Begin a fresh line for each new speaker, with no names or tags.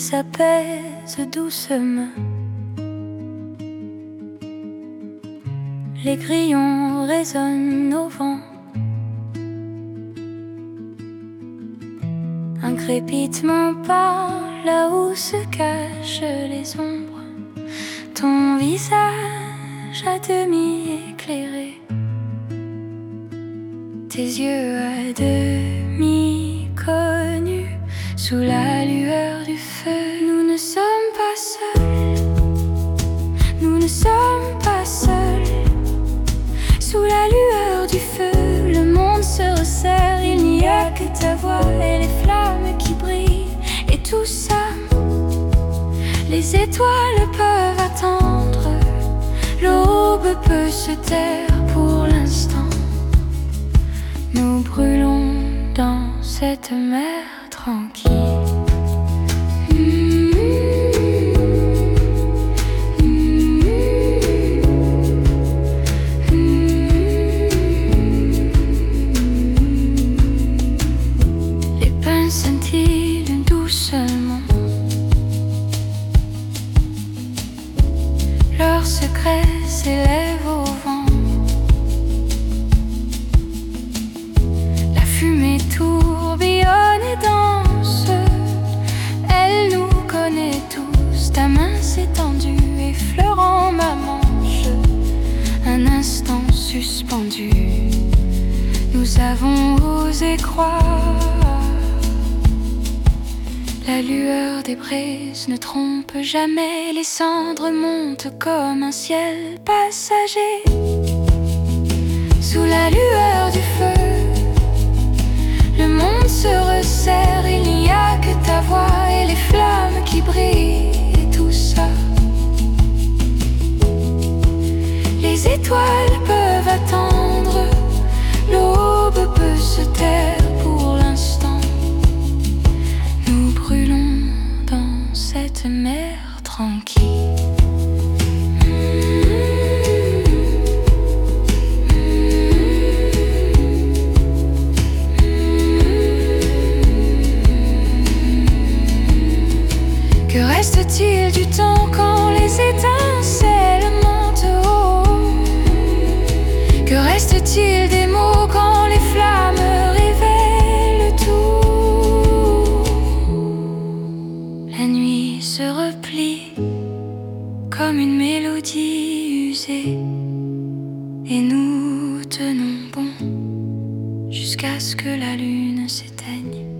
s'apaise doucement. Les grillons résonnent au vent. Un crépitement par là où se cachent les ombres. Ton visage à demi éclairé, tes yeux à demi connus sous la lueur du feu. Nous ne sommes pas seuls, nous ne sommes pas seuls. Sous la lueur du feu, le monde se resserre. Il n'y a que ta voix et les flammes qui brillent. Et tout ça, les étoiles peuvent attendre. L'aube peut se taire pour l'instant. Nous brûlons dans cette mer tranquille. Les pins scintillent doucement. Leurs secrets s'élèvent au vent. La fumée tourbillonne et danse. Elle nous connaît tous. Ta main s'est tendue, effleurant ma manche. Un instant suspendu, nous avons osé croire. La lueur des braises ne trompe jamais. Les cendres montent comme un ciel passager. Sous la lueur du feu, le monde se resserre. Il n'y a que ta voix et les flammes qui brillent. Et tout ça, les étoiles peuvent attendre. L'aube peut se taire pour l'instant. Nous brûlons dans cette mer tranquille. Que reste-t-il du temps quand les étincelles montent haut? Que reste-t-il des mots quand les flammes révèlent tout? La nuit se replie comme une mélodie usée, et nous tenons bon jusqu'à ce que la lune s'éteigne.